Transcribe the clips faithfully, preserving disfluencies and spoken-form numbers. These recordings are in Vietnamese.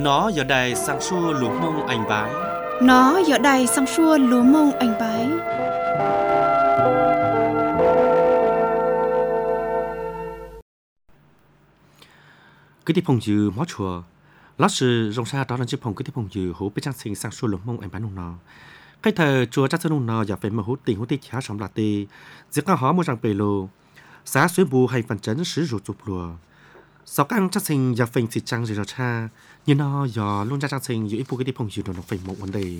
Nó giờ đây sang xua lúa mông anh bái. Nó giờ đây sang xua lúa mông anh bái. Cái tiếp phong dư mót chùa. Lát sự rong xa đó là chiếc phong cái tiếp phong dư hữu bị trang sinh sang xua lúa mông anh bái nông nọ. Cái thời chùa trang sinh nông nọ giờ phải mở hữu tình hữu tích khá sống là tì. Giết cao hóa một răng bề lô. Xã xuế bù hay phần chấn sử dụng chụp lùa. Sau các anh trang sinh giờ phình xịt trang gì rồi cha. Nhưng nó giờ luôn ra trang sinh giữa ít phụ cái tiếp phong dư đồ nó phình một vấn đề.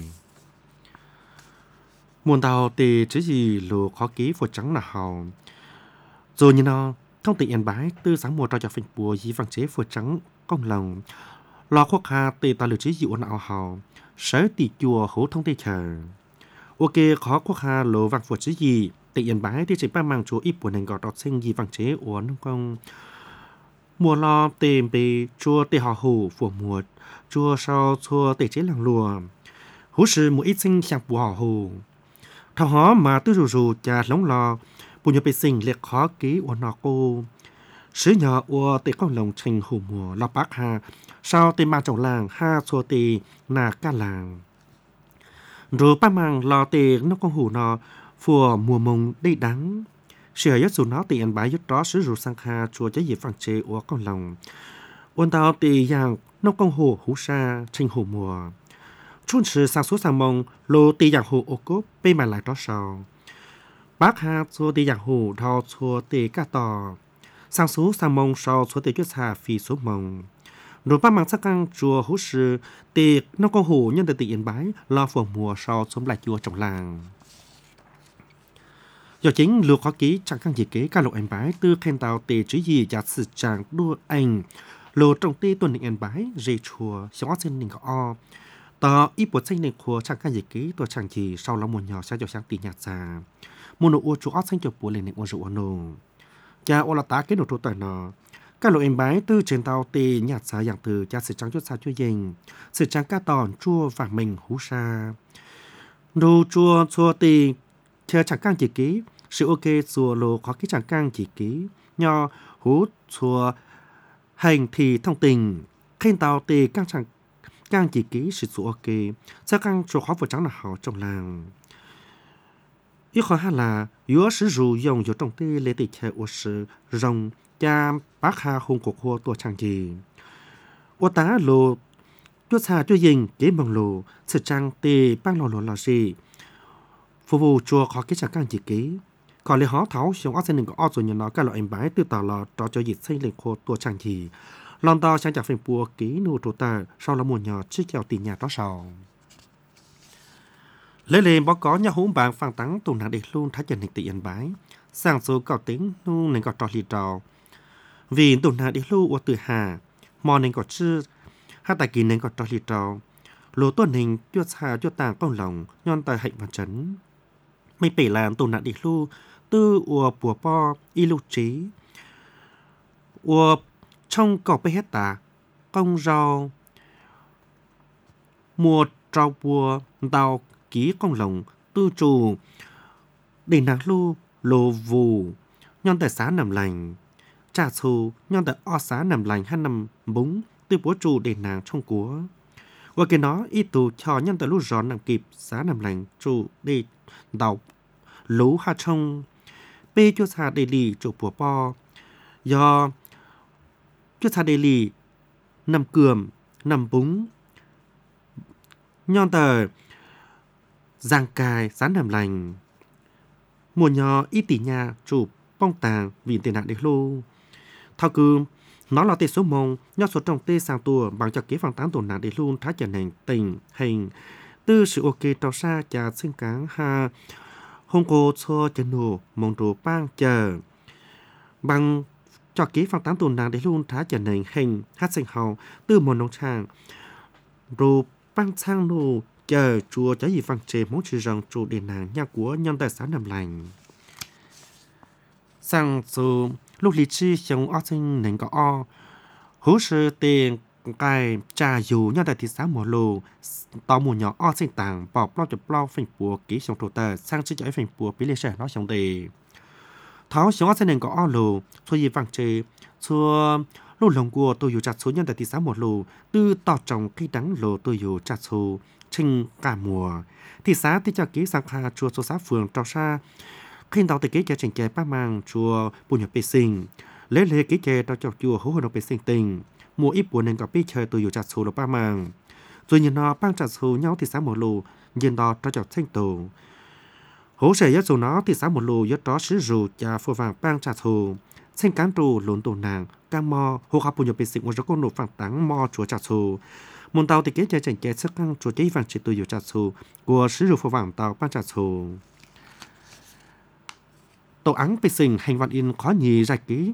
Muôn tàu thì chứ gì lùa khó ký phổ trắng là hào. Rồi như nó thông tin yên bái từ sáng mùa trao cho phình bùa dĩ văn chế phổ trắng công lòng. Lò khoác hà thì ta lựa chứ dịu nào hào. Sở tỷ chùa hữu thông tin chờ. Ok khó khoác hà lùa vàng phổ chứ gì. Thì yên bái thì chỉ ba mang chúa ít buồn hành gọt đọt sinh dĩ văn chế uốn công. Mùa lo tìm bì chùa tì họ hủ phổ mùa. Chùa sau chùa tì chế làng lùa. Hú sư một ít sinh chẳng bùa họ hủ. Thảo hóa mà tư rù rù chà lóng lò. Bùa nhờ bì sinh liệt khó ký uốn nọ cô. Sứ nhỏ ua tì con lòng trình hủ mùa lọ bác hà. Sau tì mà trọng làng ha chùa tì nà ca làng. Rồi ba mang lò tì nó con hủ nọ phùa mùa mông đi đắng. Sự nhất dù nó tì ăn bái nhất đó sứ rù sang hà chùa chế dịp phẳng chế ua con lòng. Uốn tao tì dạng nó con hủ hú sa trình hủ mùa. Chun sự sang số sang mông lô tì dạng hủ ô cốp bê mà lại đó sau. Bác hà chùa tì dạng hủ thao chùa tì ca tò. Sang số sang mông sau chùa tì chuyết hà phì số mông. Rồi ba mang sắc căng chùa hú sư tì nó con hủ nhân tì yên bái lo phổ mùa sau xuống lại chùa trong làng. Do chính lục khó ký chẳng căng gì kế ca lộ anh bái tư khen tàu tì chứ gì giả sử chàng đua anh. Lô trong tì tuần định anh bái rê chùa xóa xin nình có o. Tờ ít bột xanh nình khua chẳng căng gì kế tùa chẳng gì sau lòng một nhỏ xa cho sáng tì nhạt xa. Một nụ ua chú ớt xanh cho bùa lên nình ua rượu ua nô. Chà ua là tá kế nụ trô tỏi nọ. Các lộ em bái tư trên tàu tì nhạt xa dạng từ cha sự trắng chút xa chua dình. Sự trắng ca tòn chua vàng mình hú xa. Đồ chua chua tì theo chẳng căng chỉ ký. Sự ok chua lô khó ký chẳng căng chỉ ký. Nho hú chua hành thì thông tình. Khen tàu tì căng chẳng căng chỉ ký sự chua ok. Sao căng chua khó vừa trắng là hảo trong làng. Ý khó hát là yếu sử dụng dùng yếu trong tì lê tì chè ua sự rồng. Cha bác hà hùng cuộc hô tổ trang gì. Ô tá lô chút xa chút dình kế bằng lô sự trang tì bác lò lò lò gì. Phụ vụ chùa khó kết chẳng càng chỉ ký. Còn lê hóa tháo xong ác sinh đừng có ổ rồi nhận nó các loại em bái từ tàu lò trò cho dịch xây lên khô tổ trang gì. Lòng tàu sang chạc phình bùa ký nụ trô tà sau là một nhỏ chiếc kèo tì nhà đó sau. Lấy lên bó có nhà hỗn bảng phang tắng tù nặng để luôn thái chân hình tì em bái. Sang số cào tính nụ nên có trò lì trò. Vì tổn hại đi lưu ở từ hà, mò nên có chữ, hát tài kỳ nên có trò lì trò. Lô tuần hình tuyết xa tuyết tàng con lòng, nhon tài hạnh và chấn. Mấy bể làm tổn hại đi lưu, tư ua bùa po, y lưu trí. Ua trong cỏ bê hết tà, công rau. Mùa trao bùa, đào ký con lòng, tư trù. Để nàng lưu, lô vù, nhon tài xá nằm lành. Trả thù nhon tại o xá nằm lành hay nằm búng từ bố trụ để nàng trong cúa. Và cái nó ít tù cho nhân tại lúc giòn nằm kịp xá nằm lành trụ để đọc lú hạ trong. Bê cho xa để lì trụ bùa po. Do cho xa để lì nằm cườm, nằm búng. Nhon tại giang cài xá nằm lành. Mùa nhỏ ít tỷ nhà trụ bong tàng vì tiền nạn để lô. Thao cư, nó là tê số mông, nhó số trong tê sang tùa bằng cho kế phẳng tán tổn nạn để luôn thái trở thành tình, hình. Tư sự ok trao xa chà sinh cáng ha. Hông cô cho chân nổ, mong đồ bang chờ. Bằng cho kế phẳng tán tổn nạn để luôn thái trở thành hình, hát sinh hào, tư môn nông trang. Rồi bang sang nổ, chờ chùa cháy gì phẳng chế mong chữ rằng trụ để nàng nhà của nhân tài sản nằm lành. Sang số lúc lý trí sống ớt sinh nền có o. Hú sư tiền cái trà dù nhau tại thị xã mùa lù. Tàu mùa nhỏ ớt sinh tàng bọc lo chụp lo phình bùa ký sống thủ tờ sang trí chói phình bùa bí lê sẻ nó sống đề. Tháo sống ớt sinh nền có o lù. Thôi gì vàng chê. Chua lô lòng của tôiอยู่chặt số nhân tại thị xã một lù từ tỏ trồng cây đắng lô tôiอยู่chặt số trình cả mùa thị xã thì cho ký sang kha chùa số xã phường trao xa khi đầu từ ký cho trình kẻ ba mang chùa bùn nhập bê sinh lấy lệ ký kẻ trao cho chùa hỗ hồn bê sinh tình mùa ít buồn nên có biết chơi tôiอยู่chặt số là ba mang rồi nhìn nó bang chặt số nhau thị xã một lù nhìn đó trao cho thanh tổ hỗ trợ nhất số nó thị xã một lù nhất đó sử dụng cho phù vàng bang chặt số sinh cán trù lộn tổ nàng cam mò hồ khắp bùn nhập bê sinh một số con nổ phẳng táng mò chùa chặt số môn tàu thì kế chơi chỉnh kế sức căng chùa chế vàng chỉ tôiอยู่chặt số của sử dụng phù vàng tàu bang chặt số tổ áng bê sinh hành văn in khó nhì giải ký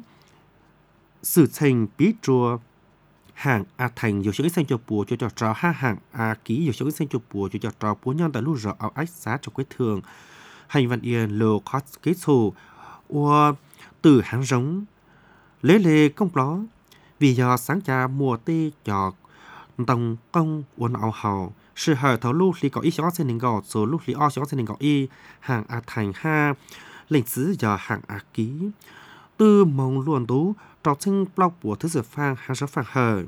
sự thành bí chùa hàng a thành nhiều chỗ xanh cho bùa cho cho trò ha hàng a ký nhiều chỗ xanh cho bùa cho cho trò bùa nhân tại lúc rõ áo ách giá cho quế thường hành văn yên lô khó kế sổ ua từ hàng giống lấy lệ công ló vì do sáng cha mùa tê cho đồng công uốn áo hào sự hở thấu lúc lý có ý cho xin đình gò số lúc lý o cho xin đình gò y hàng a thành ha lệnh sứ giờ hàng a ký từ mong luôn tú trò sinh bao của thứ sự phang hàng số phang hở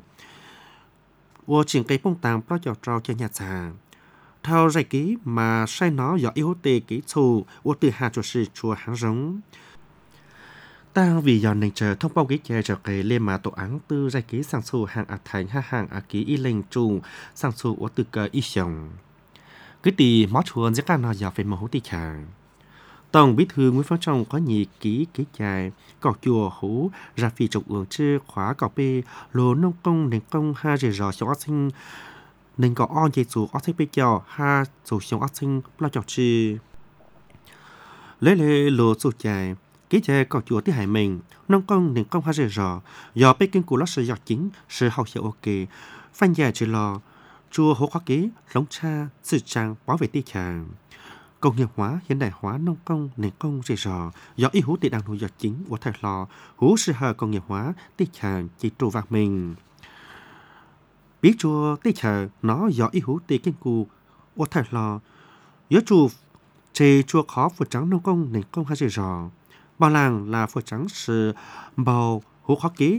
ua triển cây bông tàng bao giờ trò cho nhà già theo giải ký mà sai nó do yếu tê ký thù ua từ hà chùa sự chùa hàng giống ta vì giờ này chờ thông báo ký chè trở cái lên mà tổ án tư giải ký sang số hàng a thành ha hàng a ký y lệnh chủ sang số ua từ cờ y sòng cái tì mót chuồn rất là nó giờ phải mẫu tì chàng tổng bí thư Nguyễn Phú Trọng có nhị ký ký dài cọc chùa hú ra phi trục ương chư khóa cọc bê lô nông công nền công ha rề rò xong ác sinh nền có on dây dù ác sinh bê chào ha dù xong ác sinh lao chọc chư lấy lệ lô dù dài ký dài cọc chùa tí hải mình nông công nền công ha rề rò do bê kinh cụ lát sự dọc chính sự hậu hiệu ok phan dài chư lò chùa hú khóa ký lông cha sự trang bảo vệ tí chàng công nghiệp hóa hiện đại hóa nông công nền công rề rò do ý hú tỷ đang nuôi giọt chính của thời lò hú sự hờ công nghiệp hóa tí chàng chỉ trụ vạc mình biết chùa tí chàng nó do ý hú tỷ kinh cụ của thời lò do chủ chê chùa khó phụ trắng nông công nền công hay rề rò bao làng là phụ trắng sự bầu hú khó ký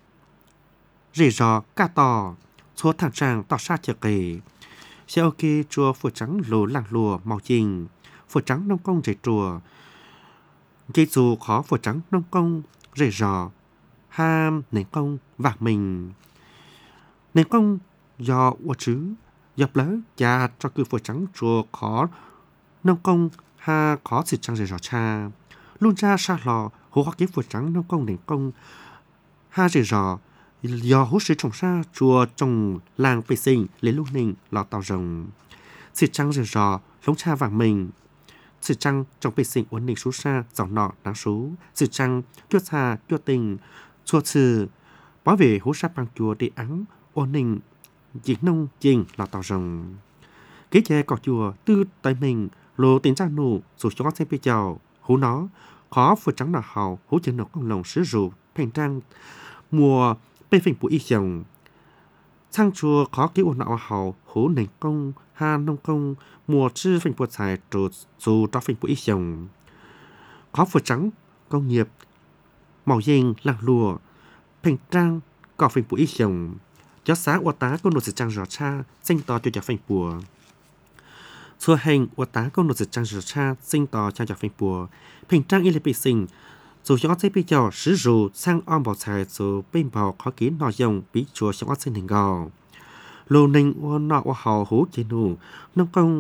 rề rò ca tò số thẳng tràng tỏ xa chờ kỳ xe ok chùa phụ trắng lồ làng lùa màu trình phụ trắng nông công rể chùa dây dù khó phụ trắng nông công rể rò ham nền công vạc mình nền công do ua chứ dập lỡ cha cho cư phụ trắng chùa khó nông công ha khó sự trắng rể rò cha luôn ra xa lò hồ hoa kế phụ trắng nông công nền công ha rể rò do hút sự trồng xa chùa trồng làng vệ sinh lấy lúc ninh lò tàu rồng sự trăng rời rò lống cha vàng mình sự trăng trong vệ sinh ổn định số xa dòng nọ đáng số sự trăng chuột xa chuột tình chùa sư bảo vệ hút sát bằng chùa để ắng ổn định diễn nông trình lò tàu rồng kế chế cọ chùa tư tới mình lô tiền trang nụ dù cho xem bê chào hú nó khó vừa trắng nào hào hú chân nọc con lồng sứ rượu thành trang mùa bê phình bụi y dòng sang chùa khó ký ổn nọ hào hú nền công ha nông công mùa chư phình bụi xài trù dù cho phình bụi y dòng khó vừa trắng công nghiệp màu dinh làng lùa thành trang cỏ phình bụi y dòng cho xã ua tá con nụ sự trang rõ cha sinh to cho cho phình bùa xua hành ua tá con nụ sự trang rõ cha sinh to cho cho phình bùa phình trang y lệ bị sinh dù cho sẽ bị cho sử dụng sang om bảo xài dù bên bảo khó kiến nội dung bị chùa trong sinh hình gò lô ninh ua nọ ua hò hú chế nụ nông công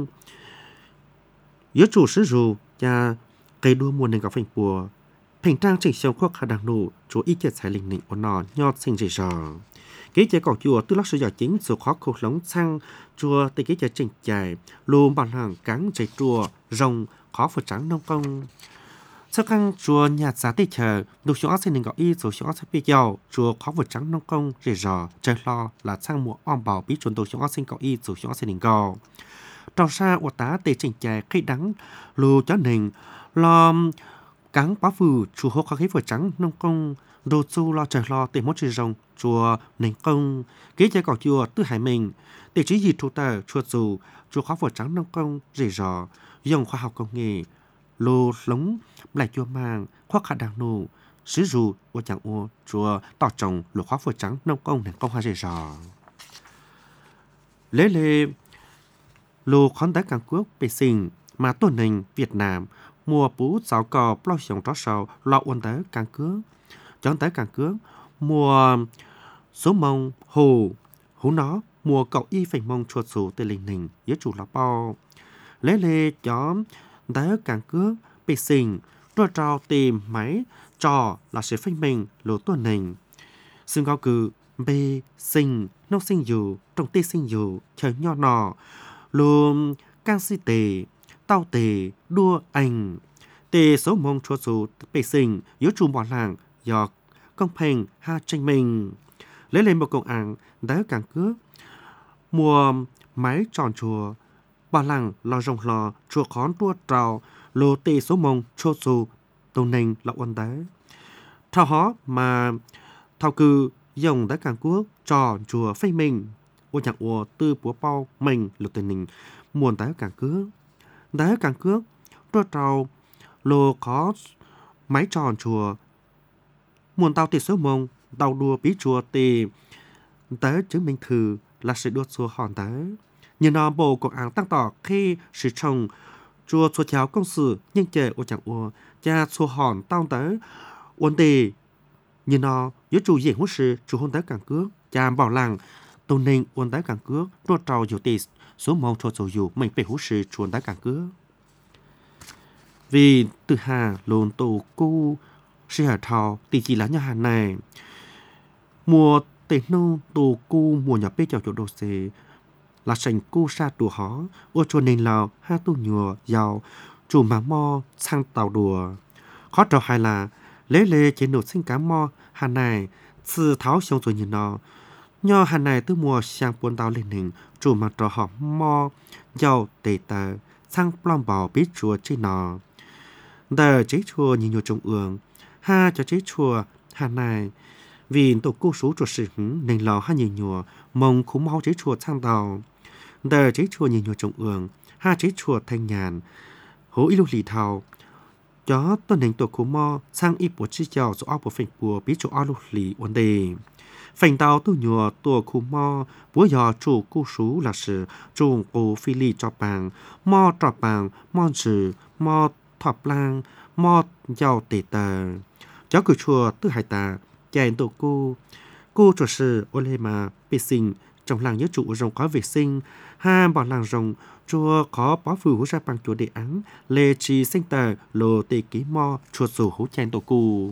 yếu chủ sử dụng và cây đua mùa nền gò phình bùa phình trang trình xong khoác khả đăng nụ chú ý chết xài linh nịnh ua nọ nhọt sinh rỉ rò kế chế cỏ chùa tư lắc sử dụng chính dù khó khổ lống sang chùa tới kế chế trình dài lùm bằng hàng cắn dây chùa rồng khó phở trắng nông công sau căng chùa nhà giá tê chờ đủ chỗ xin đừng gọi y dù chỗ sẽ bị giàu chùa khó vượt trắng nông công rể rò trời lo là sang mùa om bảo bí chuẩn đủ chỗ xin gọi y dù chỗ xin đừng gọi trong xa ua tá tê trình chè cây đắng lù cho nền lo cắn bá phù chùa hô khó khí vượt trắng nông công đồ chu lo trời lo tê mốt trời rồng chùa nền công kế chế cỏ chùa tư hải mình tê trí gì trụ tờ chùa dù chùa khó vượt trắng nông công rể rò dùng khoa học công nghệ lô lống lại chùa mang khoác khả đàng nụ sử dụng của chẳng ô chùa tỏ trồng lục hóa phổ trắng nông công nền công hoa dễ dò lễ lễ lô khán đá càng quốc bề sinh mà tuần nền Việt Nam mùa bú giáo cò bao sống rõ sầu lo ôn đá càng cước chọn đá càng cước mùa số mông hồ hú nó mùa cậu y phải mông chuột sủ từ linh nình với chủ lọ bao lễ lễ chọn đá càng cước bề sinh rồi trao tìm máy trò là sẽ phanh mình lỗ tuần nền xưng cao cử bề sinh nông sinh dù trồng tê sinh dù chờ nho nọ luôn can si tề tao tề đua anh tề số mông chua số bề sinh yếu chủ bỏ làng do công phèn ha tranh mình lấy lên một công án đá càng cước mùa máy tròn chùa bỏ làng lò rồng lò chùa khón đua trào lô tề số mông chua số tàu nền là ôn đá thao hó mà thao cư dòng đá càng quốc tròn chùa phây mình ô nhạc ủa tư búa bao mình lục tình hình muôn đá càng cước đá càng cước đua trào lô có máy tròn chùa muôn tao tì số mông tàu đua bí chùa tì đá chứng minh thử là sự đua chùa hòn đá như nó bộ cuộc án tăng tỏ khi sự trồng chùa chùa chéo công sự nhưng chờ ô nhạc ủa cha chùa hòn tao đá ôn tì như nó giữa chủ diện hút sự chủ hôn đá càng cước cha bảo làng tôn ninh ôn đá càng cước đua trào dù tì số mong cho dù dù mình phải hút sự chuồn đá càng cước vì từ hà lồn tổ cu sư hà thọ tỷ chỉ lá nhà hà này mùa tết nô tổ cu mùa nhỏ bê chào chỗ đồ xế là sành cu sa đùa hó ô cho nên lào ha tu nhùa giàu chủ mà mo sang tàu đùa khó trò hay là lễ lễ chế nổ sinh cá mo hà này sư tháo xong rồi nhìn nó nho hà này từ mùa sang buôn tàu lên hình chủ mà trò họ mo giàu tề tờ sang plom bò biết chùa trên nó đờ chế chùa nhìn nhiều trong ương ha cho chế chùa hà này vì tổ cô số chùa sự nên lò ha nhìn nhiều mong khủng mau chế chùa sang tàu đờ chế chùa nhìn nhiều trong ương ha chế chùa thanh nhàn hố ilu lì thảo chó tuần hình tổ khủng mo sang y bộ chi chào số áo bộ phình bùa biết chỗ áo lục lì ổn đề phành tàu tu nhùa tổ khu mò búa giò chủ cu sú là sự trùng ô phi ly cho bằng mò trọ bằng mò sự mò thọp lang mò giàu tề tờ cháu cử chùa tư hải tà chạy tổ cu cu cho sự ô lê mà vệ sinh trong làng nhớ trụ rồng có vệ sinh ha bỏ làng rồng chùa có bó phù hú ra bằng chùa đề án lê trì sinh tờ lô tề ký mò chùa sủ hú chạy tổ cu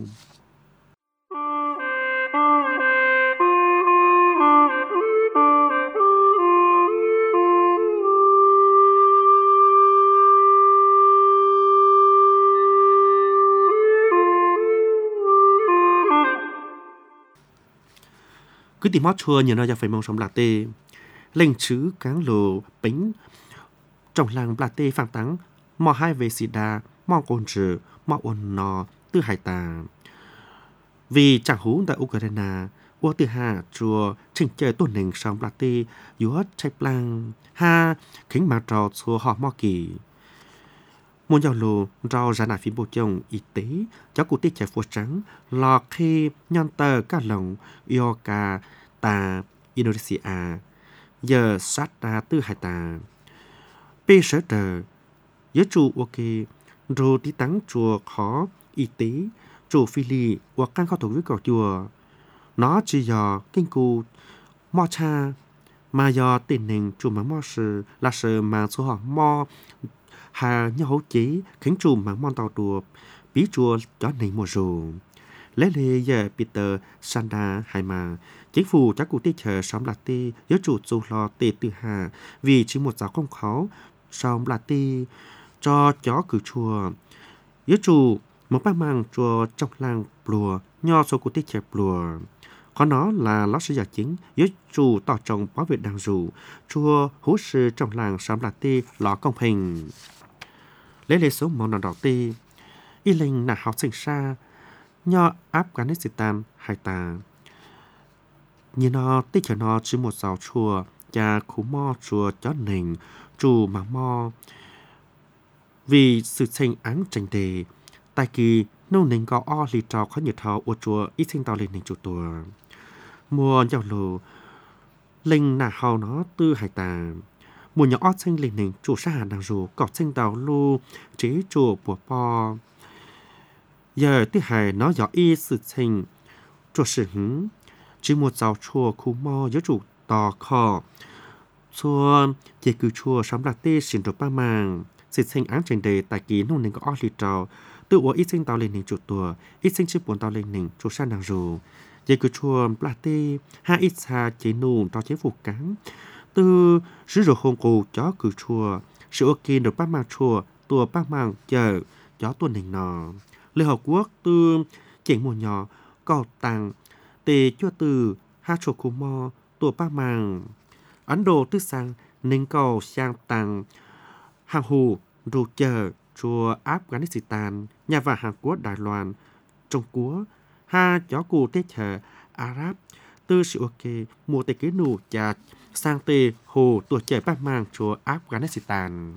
cứ tìm mót chua nhiều nơi ra phải mong sống là tê lệnh chứ cáng lồ bánh trong làng là tê phản tắng mò hai về xì đà mò côn trừ mò ôn nò tư hải tà vì chẳng hú tại Ukraine ô tư hà chùa trình chơi tôn nền sống là tê dúa chạy lang ha kính mà trò chùa họ mò kỳ một dạo lù rau ra nà phí bộ chồng y tế cháu cụ tiết chạy phô trắng lò khi nhon tờ cá lồng yo ca ta Indonesia giờ sát ra tư hải tà bê sở tờ nhớ chủ ok rồi tí tắng chùa khó y tế chùa phi lì hoặc căn khó thủ với cầu chùa nó chỉ do kinh cụ mò cha mà do tình hình chùa mà mò sự là sự mà số họ mò hà nhau hỗ chế khánh trùm mà mòn tàu đùa bí chùa cho nền mùa rù lễ lễ giờ Peter Sanda hay mà chính phủ chắc cụ tiết chờ xóm là tê nhớ chủ dù lo tê từ hà vì chỉ một giáo công khó xóm là tê cho chó cử chùa nhớ chủ một bác mang chùa trong làng plùa nho số cụ tiết chờ plùa có nó là lót sư giả chính nhớ chủ tỏ trọng bảo vệ đàng rủ chùa hú sư trong làng xóm là tê lọ công hình lễ lễ số món đỏ tê y linh là học sinh xa nho Afghanistan hai tà như nó tích cho nó chỉ một giáo chùa cha khú mo chùa chó nền chủ mà mo vì sự tranh án tranh đề tại kỳ nô nền có o lì trò khó nhiệt thọ ô chùa ít sinh tàu lên nền chủ tùa mua giàu lù linh nà hào nó tư hải tà mùa nhỏ ót sinh lên nền chủ sa hà nàng rù cọt sinh tàu lu chế chùa bùa po giờ tí hải nó gió y sự sinh chùa sự hứng chỉ một giàu chùa khu mò giữa chủ tò khò chùa chỉ cứ chùa sắm lạc tê xin đồ ba màng sự sinh án trình đề tại ký nô nền có ót lì trò tự ủa ít sinh tàu lên nền chủ tùa ít sinh chữ buồn tàu lên nền chủ sa nàng rù dây cứ chua bla tê ha ít xa chế nụ cho chế phục cắn từ sử dụng hôn cụ chó cứ chua sự ok được bác mang chua tua bác mang chờ chó tuần hình nọ lê học quốc từ chỉnh một nhỏ cò tàng tê chua từ ha chua cú mò tua bác mang Ấn Độ tư sang nên cầu sang tàng hàng hù rù chờ chua Afghanistan nhà và Hàn Quốc Đài Loan Trung Quốc ha chó cụ tết chờ Arab tư sự ok mua tê kế nụ chà sang tê hồ tuổi trẻ bác mang chùa Afghanistan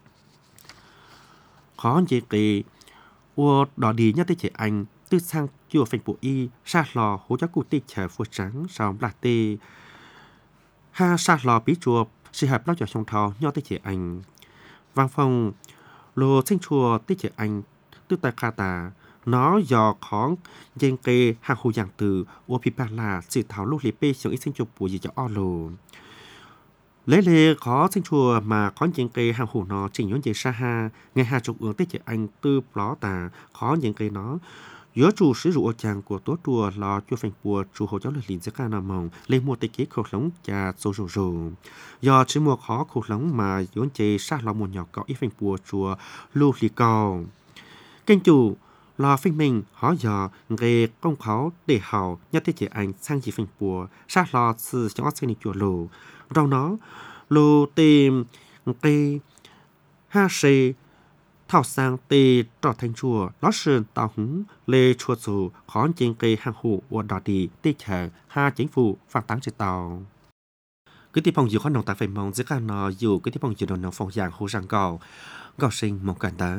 khó dễ kỳ ua đỏ đi nhất tê trẻ Anh tư sang chùa phành bộ y sa lò hố chó cụ tê chờ phô trắng sòng lạc tê ha sa lò bí chùa sự hợp lao cho trong thò nhau tê trẻ Anh vang phong lô sinh chùa tê trẻ Anh tư tại kha tà nó do khó dân kê hàng hồ dạng từ ô phí bà là sự thảo lúc liếp bê xong ít sinh chụp bùa gì cho o lô. Lấy lê khó sinh chùa mà khó dân kê hàng hồ nó trình nhóm dây xa ha, ngày hà trục ướng tế chế anh tư bó tà khó dân kê nó. Giữa chủ sử dụng ô chàng của tố chùa là chùa phành bùa chủ hồ giáo lực lính giấc ca nà mong lên mua tế kế khẩu lống chà sâu rù rù. Do chỉ mua khó khẩu lống mà dốn chê xa lò một nhỏ có ít phành bùa chùa lưu lì cầu. Kênh chủ lò phim mình họ dò nghề công khảo để hào nhất thế chế anh sang chỉ phình bùa sát lò sự cho sinh đi chùa lù rồi nó lù tìm tê ha xê thảo sang tê trò thành chùa ló sơn tàu hứng lê chùa dù khó trên cây hàng hủ của đỏ đi tê chờ ha chính phủ phạt táng trên tàu cứ tiếp phòng dự khó nồng tại phải mong giữa các nó dù cứ tiếp phòng dự đồ nồng phòng dạng hồ răng cầu gạo sinh một cảnh tới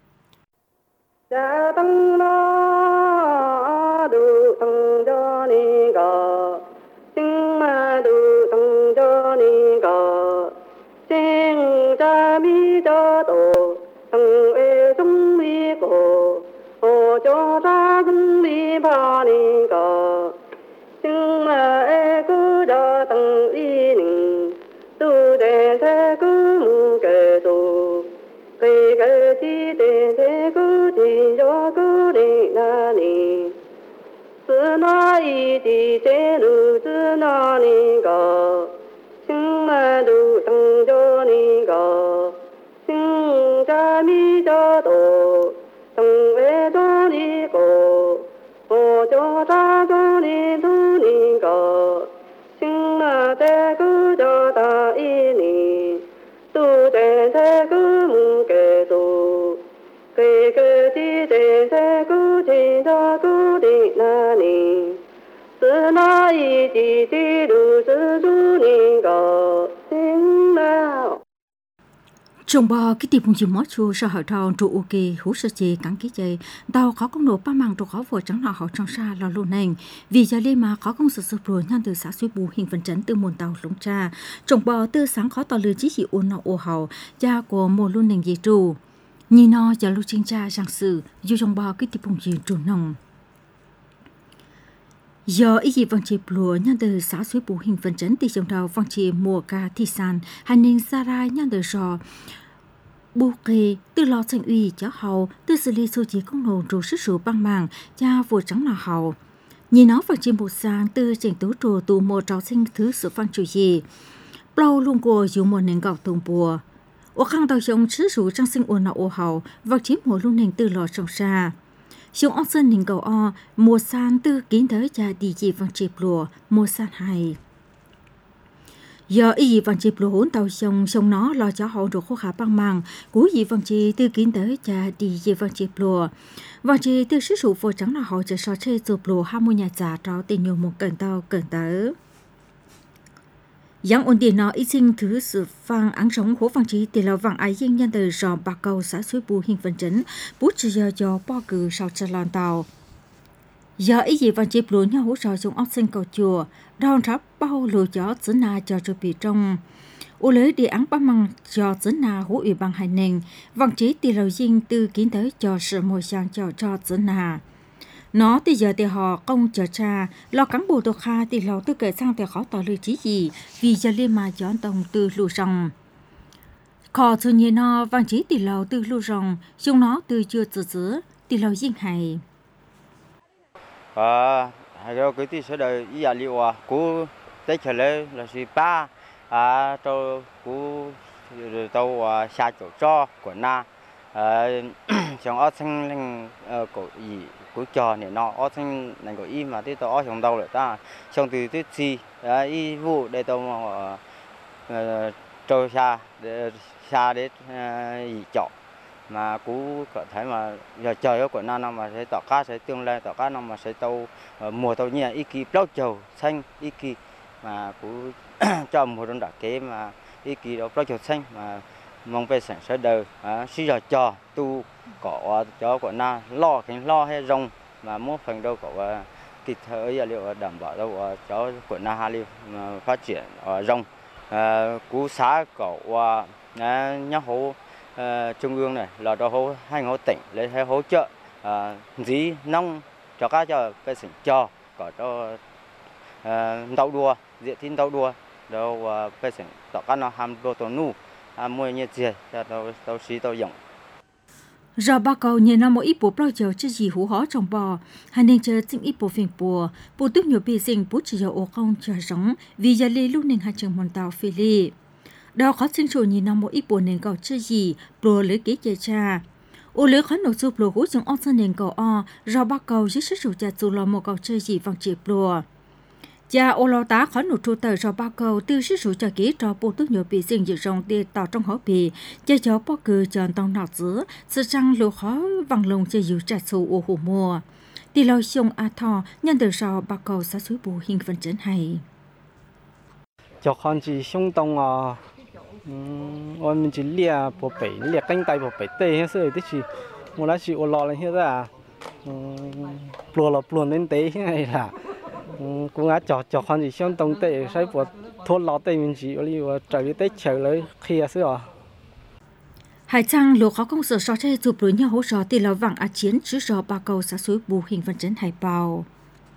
cha tăng na du tăng cho ni ga sinh ma du tăng cho ni ga sinh cha mi cho tổ tăng e trung mi ko ho cho cha trung mi ba ni ga sinh ma e cứ cho tăng y ni tu de se cứ mu ke tu cây cây chi tê thế cứ thì cho cứ đi na ni sư na y đi thế lu sư na ni ga sinh ma du tăng cho ni ga sinh cha mi cho tổ tăng về cho ni go ho cho cha cho ni tu ni ga sinh ma thế cứ cho ta y ni tu tê thế cứ mu kê tu kê kê chi tê thế cứ chi cho cứ đi na ni sư na y chi chi du sư du ni ga sinh nào Trong bò cái tiệm dùng mót chua sa hỏi tròn trụ ok hú sơ chê cắn ký chê tàu khó công nộp ba màng trụ khó vừa trắng nọ họ trong xa lò lô nành vì giờ lên mà khó công sự sụp rồi nhân từ xã suy bù hình phần trấn từ môn tàu lũng cha trong bò tư sáng khó tàu lừa chí chỉ ôn nọ ô hậu cha của mùa luôn nành gì trụ nhìn nó giờ lưu chính cha giang sự dù trong bò cái tiệm dùng trụ nồng giờ ý gì vang chì plùa nhân từ xã suy bù hình phần trấn từ trong đầu vang chì mùa ca thị sản hành ninh sa rai nhân từ rò bù kê từ lò thành uy cháu hầu từ xử lý số chí công nổ rồi sức số băng màng cha vừa trắng là hầu nhìn nó vang chì một sáng từ chỉnh tố trồ tù một trò sinh thứ sự vang chủ gì bao luôn của dù một nền gạo tùng bùa ô khang tàu chống sức số trang sinh ôn nọ ô hầu vang chì một luôn nền từ lò trong xa Chúng ông sơn hình cầu o, mùa san tư kín tới cha đi gì vang chịp lùa, mùa san hay. Giờ ý vang chịp lùa hốn tàu sông, sông nó lo cho họ rồi khô khá băng màng, cú gì vang chịp tư kín tới cha đi gì vang chịp lùa. Vang chịp tư sức sụ phô trắng là họจะ so chê chụp lùa hai mươi nhà giả trao tình nhiều một cẩn tàu cẩn tớ. Yang ổn định nó ít sinh thứ sự vang áng sống hố vang trí tỷ lệ vang ái dân nhân từ rò bạc cầu xã suối bù hình phần chấn bút chỉ giờ cho bỏ cử sau chân làn tàu. Giờ ý gì vang trí bùa nhau hỗ trợ dùng ốc sinh cầu chùa đòn rắp bao lùi cho dẫn na cho cho bị trong. Ô lưới đi áng bám măng cho dẫn na hỗ ủy bằng hai nền vang trí tỷ lệ dân từ kiến tới cho sự môi sang cho cho dẫn na. Nó thì giờ thì họ công chờ cha lo cán bộ tổ kha thì lo tư kể sang thì khó tỏ lưu chí gì vì giờ liên mà chọn tổng từ lù rồng khó thứ nhiên nó vang chí thì lo từ lù rồng dùng nó từ chưa từ giữa thì lo riêng hay à rồi cái tí sẽ đời ý liệu à cú tới trở lại là gì ba à tôi cú tôi xa chỗ cho của na trong ở sinh linh cổ gì cuối trò này nó ở sinh này có y mà tí tôi ở trong đâu lại ta trong từ tí gì y vụ để tôi mà trôi xa để xa đến gì chọn mà cú có thể mà giờ trời ở của nó năm mà sẽ tỏ cá sẽ tương lai tỏ cá năm mà sẽ tàu mùa tàu nhẹ y kỳ blau trầu xanh y kỳ mà cú cho mùa đông đặc kế mà y kỳ đó blau trầu xanh mà mong về sản xuất đời suy giờ cho tu có cho của na lo cái lo hay rong mà mua phần đâu có kịp thời liệu đảm bảo đâu cho của na hà liệu phát triển ở rong cú xã có nhá hố trung ương này là đó hố hai hố tỉnh lấy hai hỗ trợ dí nông cho các cho cái sản cho có cho tàu đua diện tin tàu đua đâu cái sản tạo các nó ham đua tàu nu mua như gì cho tàu tàu xí tàu dòng. Giờ ba cầu nhìn nó mỗi ít bộ bao giờ chứ gì hú hó trong bò, hành nên chờ chính ít bộ phim bùa, bộ tiếp nhiều bị sinh bút chỉ giờ ô không chờ sống vì giờ li lúc nên hai trường mòn tàu phi li. Đó khó sinh chủ nhìn nó mỗi ít bộ nền cầu chứ gì, bùa lấy kế chơi cha. Ô lấy khó nổ giúp bùa hú trong ốc sân nền cầu o, giờ ba cầu dưới sức chủ cha dù lo một cầu chơi gì vòng chịp bùa. Cha ô lo tá khó nổ trụ tờ cho ba cầu từ sức chủ cho kỹ cho bộ tốt nhiều bị sinh dự rộng để tạo trong hó bì, cha cháu bó cử chọn tông nào giữa, sự răng lô khó văng lông cho dù trả xù ô hủ mùa. Thì lo xong a thò nhân từ sau ba cầu xã suối bù hình phần trấn hay. Cho con chỉ xong tông à, ôn mình chỉ lia bộ bể, lia cánh tay bộ bể tê hết rồi, tức chỉ một lá chỉ ô lo lên hết ra, plua là plua lên tế này là. Cũng á cho cho con gì xong tông tệ sai bộ thôn lọ tệ mình chỉ oli và trời tết chờ lấy khi à xưa. Hải Trang lô khó công sở so chơi chụp đối nhau hỗ trợ tỷ lệ vàng á chiến chứ cho ba cầu xã suối bù hình phần trấn Hải Bào.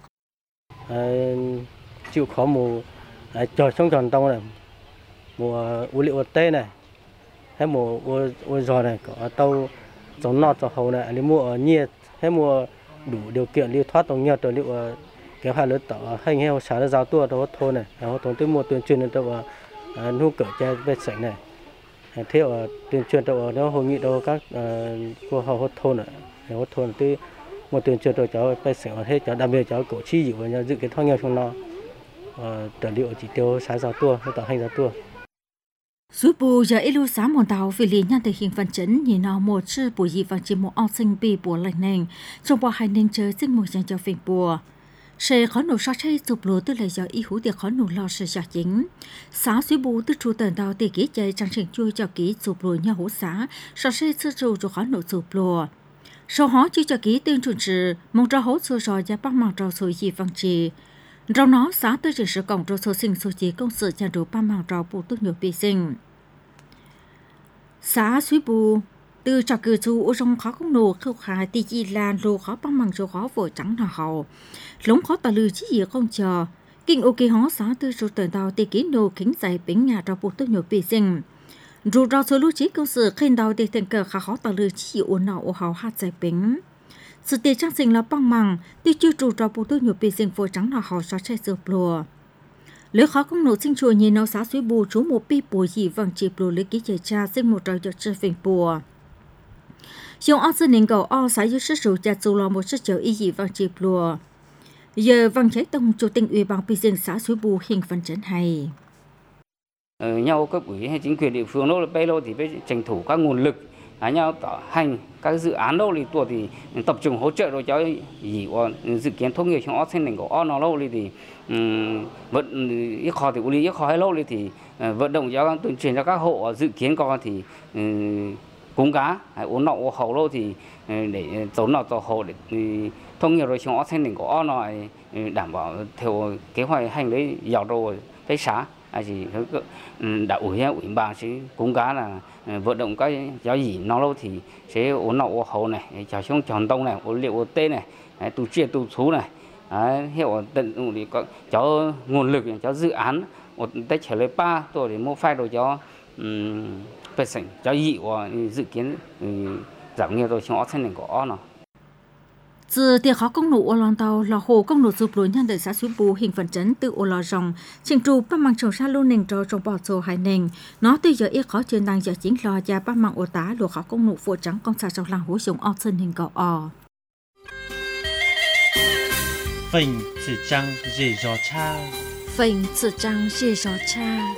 Chịu khó mùa cho xong tròn tông này mùa u liệu tê này hay mùa u giò này có tàu giống nọt cho hầu này anh mua ở nhiệt hay mùa đủ điều kiện đi thoát tông nhiệt rồi liệu cái hai lứa tỏ hành heo sáng là giáo tua đó thôn này, đó thôn tới mua tuyên truyền đến đâu à nu cởi che về sảnh này, theo tuyên truyền đâu đó hội nghị đâu các cô hậu thôn này, hậu thôn tới một tuyên truyền đâu cháu về sảnh hết cháu đặc biệt cháu cổ chi gì và dự cái thoát nghèo trong nó, trợ liệu chỉ tiêu sáng giáo tua, tỏ hành giáo tua. Suối bù giờ ít lúc sáng một tàu vì lý nhân thể hình phần chấn nhìn nó một chữ bù gì và chỉ một học sinh bị bùa lạnh nền trong bò hai nên chơi sinh một dành cho phiền bùa. Sẽ khó nổ so chơi chụp lúa từ lời do ý hữu để khó nổ lo sự giả chính. Xã suối bù từ chủ tần tàu để kỹ chơi trang trình chui cho kỹ chụp lúa nhau hữu xã, so chơi sư trụ cho khó nổ chụp lúa. Sau họ chui cho kỹ tên chủ trì, mong cho hỗ trợ rồi ra bắt mạng trò số gì văn trì. Trong nó xã tư trình sự cổng trò số sinh số chỉ công sự nhà đủ bắt mạng trò bù tốt nhiều bị sinh. Xã suối bù từ trò cử chú ở trong khó không nổ khâu khá thì chỉ là lô khó bằng bằng cho khó vội trắng nào hậu. Lống khó tà lư chỉ gì không chờ. Kinh ok hóa xã từ số tờ tàu thì ký nô kính dạy bánh nhà trò bụt tốt nhiều bị sinh. Dù rao số lưu trí công sự khen đào thì thành cờ khá khó tà lư chỉ gì ổn nào ở hào hát dạy bánh. Sự tiền trang sinh là bằng bằng thì chưa dù trò bụt tốt nhiều bị sinh vội trắng nào hậu so chạy dược lùa. Lỡ khó không nổ sinh chùa nhìn nó xã suối bù chú một bi bùa gì vàng chịp lùa lấy ký chạy cha sinh một trò giọt chơi phình bùa. Trong áo dân nền cầu o xã dưới sức sủ cha dù là một sức chở y dị vàng chịp lùa. Giờ vàng cháy tông chủ tình ủy bằng bị dân xã suối bù hình phần trấn hay. Ở nhau cấp ủy hay chính quyền địa phương nó là bây lâu thì phải tranh thủ các nguồn lực à nhau hành các dự án đâu thì tuổi thì tập trung hỗ trợ rồi cho gì dự kiến thông nghiệp trong óc sinh của o nó lâu thì vận ít khó thì uli ít khó hay lâu thì vận động cho tuyên truyền cho các hộ dự kiến con thì cúng cá uống nọ hậu lâu thì để tốn nọ tổ hộ để thông nghiệp rồi trong óc sinh của o nó đảm bảo theo kế hoạch hành đấy giàu rồi thấy xã à chỉ đã ủy ủy ban sẽ cúng cá là vận động cái giáo gì nó lâu thì sẽ uống nọ hậu này chào xuống tròn tông này uống liệu tê này tu chia tu số này hiệu tận dụng thì có cho nguồn lực cho dự án một tết trở lại ba tôi để mua file rồi cho phải sảnh cho dị và dự kiến giảm nghèo rồi trong óc này có nó từ tiệc khó công nụ ở lòn tàu lò hồ công nụ giúp lối nhân đời xã suối bù hình phần chấn từ ô lò rồng trình trụ ba mang trồng sa luôn nền trò trồng bò trầu hải nền nó từ giờ ít khó chơi đang giờ chính lò và ba mang ô tá lùa khó công nụ phụ trắng con xà trong làng hối dùng ao sơn hình cỏ o phình chỉ trăng dễ gió cha phình chỉ trăng dễ gió cha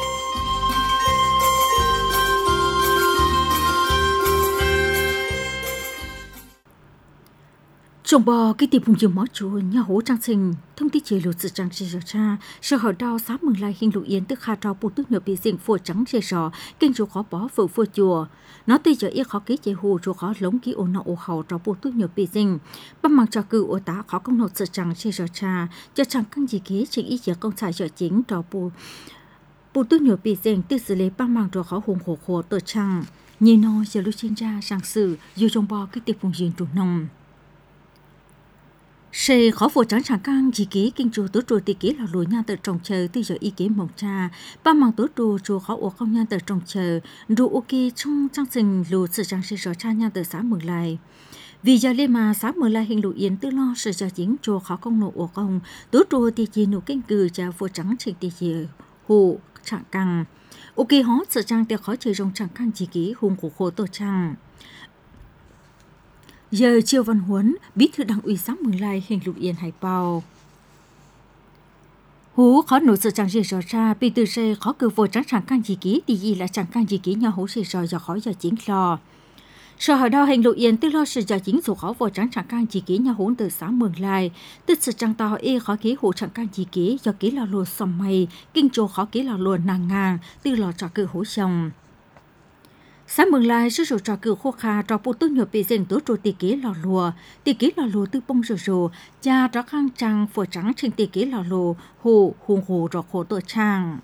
trồng bò cái tiệm vùng dừa mỏ chuối nhà hố trang sinh thông tin chế lụt sự trang chế giò cha sở hỏi đau sáng mừng lại hình lụ yên tức khai trao bù tức nhựa bị dình phùa trắng chế giò kinh chủ khó bỏ phụ phùa chùa nó tuy giờ ít khó ký chế hù chủ khó lống ký ổn nọ ổ hậu trao bù tức nhựa bị dình bằng mang cho cử ổ tá khó công nộp sự trang chế giò cha cho chẳng căng gì ký chỉ ý giờ công xài giờ chính trao bù bù tức nhựa bị dình tư xử lý bằng mang cho khó hùng khổ khổ tự trang nhìn nó giờ lúc chuyên gia sang sử dù trồng bò cái tiệm vùng dừa chủ nông sẽ khó phụ trắng chẳng căng chỉ ký kinh chùa tố trùa tì ký là lùi nha từ trồng chờ từ giờ ý kiến mộng cha ba mang tố trùa chùa khó ổ không nha từ trồng chờ đủ ok trong trang trình lùi sự trang sẽ rõ cha nha từ xã mường lại vì giờ lên mà xã mường lại hình lùi yến tư lo sự giờ chính chùa khó công nổ ổ không tố trùa tì chỉ nụ kinh cử cha phụ trắng trình tì chỉ hộ chẳng căng ok hóa sự trang tiêu khó chơi rong chẳng căng chỉ ký hùng của khổ tổ trang giờ Triều Văn Huấn bí thư đảng ủy xã Mường Lai hình lục yên hải bao hú khó nổi sự chẳng gì rõ ra bị từ xe khó cử vô trắng chẳng can gì ký thì gì là chẳng can gì ký nhau hú sẽ rồi giờ khó giờ chính lo sở hỏi đau hình lục yên tức lo sự giờ chính số khó vô trắng chẳng can gì ký nhau hú từ xã Mường Lai tức sự chẳng tao e khó ký hú chẳng can gì ký do ký là lùa sầm mây kinh châu khó ký là lùa nàng ngang từ lò trò cử hú chồng xã Mường Lai sử dụng trò cử khô kha trò bù tư nhựa bị dành tố trù tì ký lò lùa tì ký lò lùa tư bông rù rù cha trò khang trăng phở trắng trên tì ký lò lùa hù hùng hù trò khổ tổ trang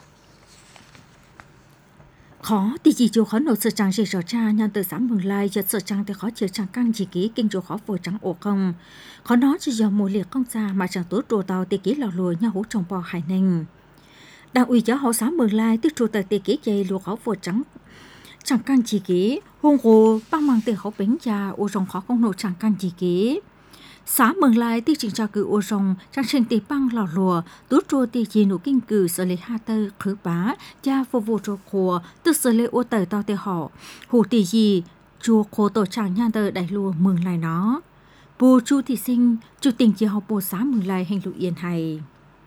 khó tì chỉ chú khó nổ sự trang gì rõ cha nhân từ xã Mường Lai giật sự trang thì khó chịu trang căng chỉ ký kinh chú khó phở trắng ổ không khó nó chỉ do mùa liệt công xa mà chẳng tố trù tàu tì ký lò lùa nhau hú trồng bò hải ninh đảng ủy giáo họ xã Mường Lai tức trù tờ tì ký dây lùa khó phở trắng chẳng can chỉ ký hùng hồ băng mang tiền khó bánh trà ô rồng khó công nổ chẳng can chỉ ký xã Mường Lai tiêu trình trà cử ô rồng trang trình tỷ băng lò lùa tú trô tỷ chỉ nụ kinh cử sở lệ ha tơ khứ bá cha vô vô trô khổ từ sở lệ ô tờ tao tê họ hồ tỷ gì chùa khổ tổ chẳng nhan tờ đại lùa Mường Lai nó bù chu thị sinh chủ tình chỉ học bù xã Mường Lai hành lụ yên hay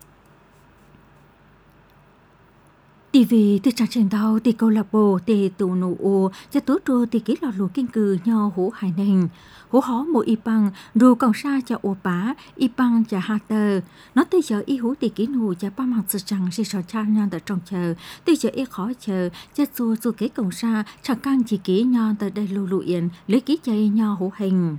tì vì từ trang trình đau tì câu lạc bộ tì tù nụ ô cho tố trô tì ký lò lùa kinh cử nho hú hải nành hú hó mô y băng rù còng xa cho ô bá y băng cho ha tơ nó tới giờ y hú tì ký nụ cho ba mạng sự chẳng si sò cha nhan tờ trong chờ tới giờ y khó chờ cho dù dù kế còng xa chẳng căng chỉ ký nho tờ đây lù lụ yên lấy ký chay nho hú hình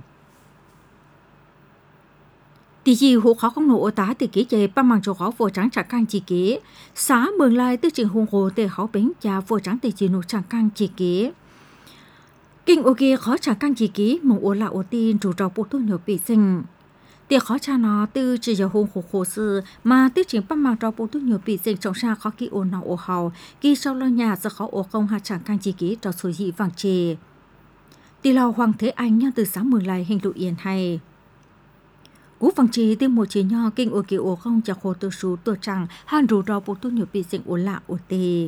tỷ gì hộ khó không nổ tá từ kế chế ba mang cho khó vô trắng chẳng căng chỉ kế xã Mường Lai từ trường hùng hồ từ khó bánh trà vô trắng từ chỉ nụ chẳng căng chỉ kế kinh ô kia khó chẳng căng chỉ kế mong ô là ô tin chủ trò bộ tu nhiều bị sinh tiệc khó cha nó từ chỉ giờ hùng hồ hồ sư mà từ trường ba mang cho bộ tu nhiều bị sinh trong xa khó kỹ ô nào ô hào kỳ sau lo nhà sẽ khó ô không hạ chẳng căng chỉ kế cho số dị vàng chê tỷ lào Hoàng Thế Anh nhau từ xã Mường Lai hình lụ yên hay cú phẳng trì tiêu một chỉ nho kinh ô kỳ ô không chả khổ tư số tuổi chẳng han rù rò bộ tu nhiều bị sinh ô lạ ô tê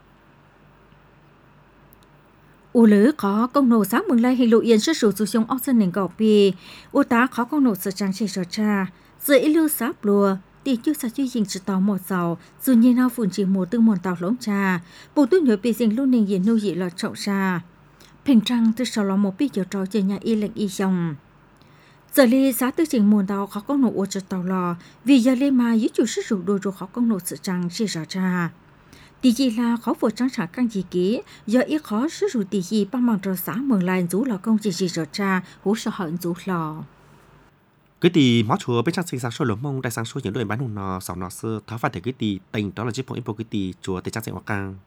ô lỡ có công nổ sáng Mường Lai hình lộ yên xuất sử dụng sông ốc dân nền gạo bì ô tá khó công nổ sự trang trị rõ cha dưới lưu sáp lùa tỷ chưa sa duy dình sự tàu một giàu dù nhiên nào phun chỉ một tương một tàu lống cha bộ tu nhiều bị sinh luôn nền yên nô dị lọt trọng cha Bình trăng từ sau đó một biết giờ trò chơi nhà y lệnh y dòng. Giờ li giá tư trình muôn đào khó có nổ ô cho tàu lò, vì giờ li mà dưới chủ sử dụng đôi rồi khó có nổ sự trăng chỉ rõ ra. Tỷ gì là khó vừa trăng trả căng gì kỹ, giờ ít khó sử dụng tỷ gì bằng bằng trò xã mường lại rú lò công chỉ chỉ rõ ra, hú sợ hận rú lò. Cái tỷ máu chùa bên trong sinh sáng số lỗ mông đại sáng số những đội bán hùng nò sòng nò sơ tháo phạt thể cái tỷ tình đó là chiếc phong ipo cái tỷ chùa tại trang sinh hoa cang.